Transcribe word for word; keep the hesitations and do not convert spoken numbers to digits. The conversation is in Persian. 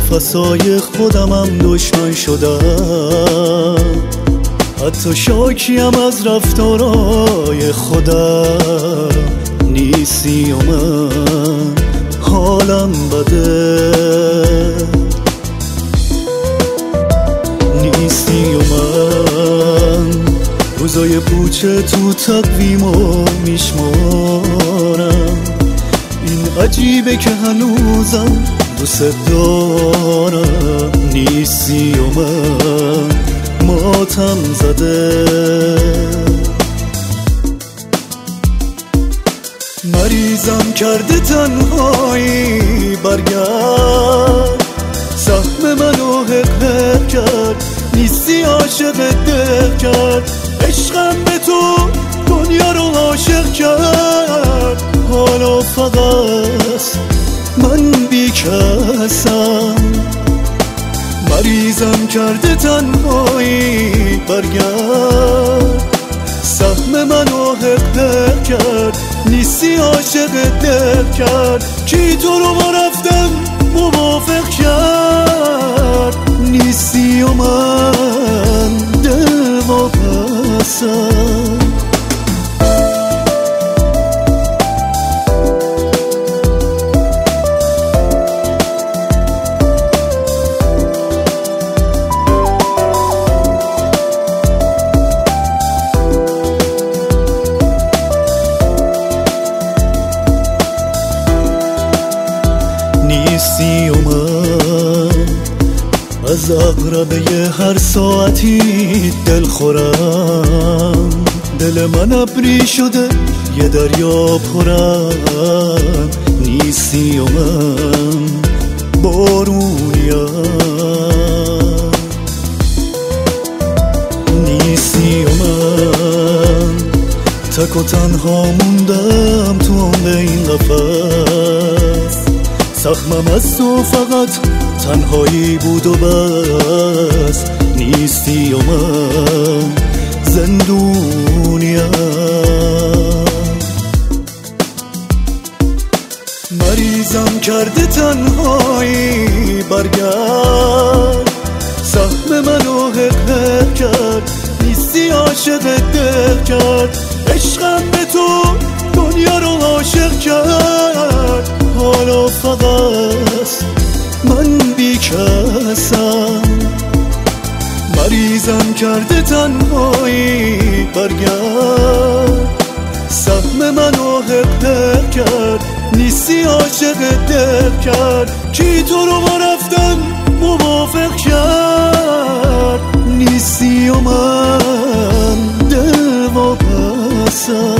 قفسای خودمم دشمن شدم، حتی شاکیم از رفتارای خودم نیستی و من حالم بده، نیستی و من روزای پوچه تو تقویمو میشمارم. این عجیبه که هنوزم دوست دارم، نیستی و من ماتم زده. مریضم کرده تنهایی، برگرد سهم منو حق حق کرد، نیستی عاشق دل کرد. عشقم به تو دنیا رو عاشق کرد، حالا فقط من بی کسم. مریضم کرده تنهایی، برگرد سهم منو حق حق کرد، نیستی عاشق دل کرد. کی تو رو با رفتن موافق کرد، نیستی و من دل واپسم. نیستی و من از عقربه هر ساعتی دل خورم، دل من ابری شده یه دریا پرم. نیستی و من بارونیم، نیستی و من تک و تنها موندم تو عمق این قفس. زخمم از تو فقط تنهایی بود و بس، نیستی و من زندونیم. مریضم کرده تنهایی، برگرد سهم منو حق حق کرد، نیستی عاشق دل کرد. عشقم به تو دنیا رو عاشق کرد، حالا فقط من بی کسم. مریضم کرده تنهایی، برگرد سهم منو حق حق کرد، نیستی عاشق دل کرد. کی تو رو با رفتن موافق کرد، نیستی و من دل واپسم.